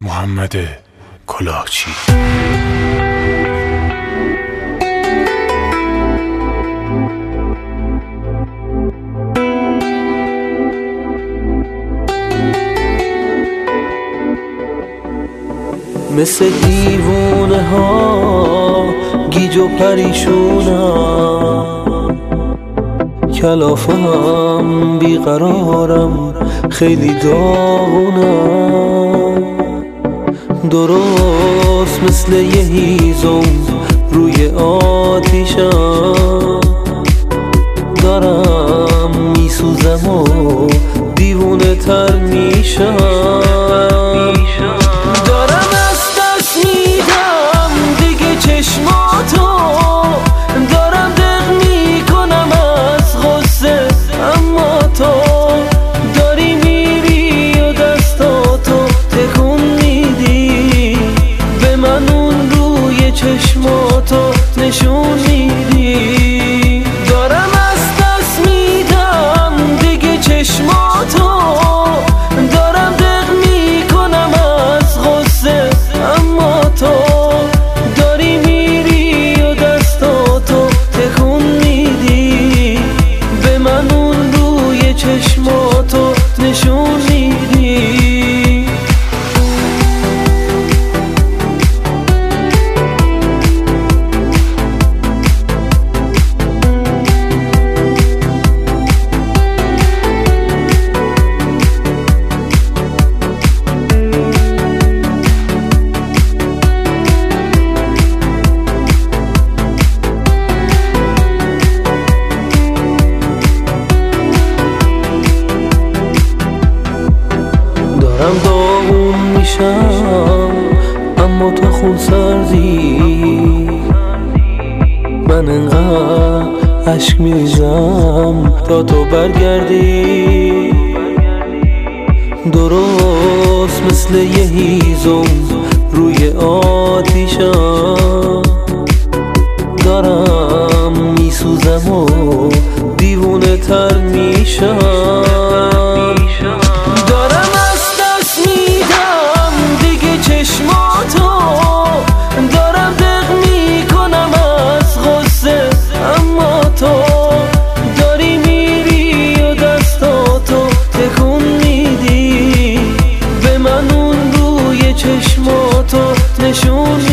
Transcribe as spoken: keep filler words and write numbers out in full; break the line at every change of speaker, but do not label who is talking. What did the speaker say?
محمد کلاهچی.
مثل دیوونه ها گیج و پریشونم، کلافم بیقرارم خیلی داغونم، درست مثل یه هیزم روی آتیشم، دارم میسوزم و دیوونه تر میشم، دارم از دست میدم دیگه چشماتو، دارم دق میکنم از غصه، اما تو داری میری و دستاتو تکون میدی به من، اون روی چشماتو نشون میدی، دارم از دست میدم دیگه چشماتو، دارم دق میکنم از غصه، اما تو داری میری و دستاتو تکون میدی به من، اون روی چشماتو نشون میدی. دارم داغون میشم اما تو خون سردی، من انقدر عشق میریزم تا تو برگردی، درست مثل یه هیزم روی آتیشم، دارم میسوزم و دیوونه تر میشم، دارم از دست میدم دیگه چشماتو، دارم دق میکنم از غصه، اما تو داری میری و دستاتو تکون میدی به من، اون روی چشماتو نشون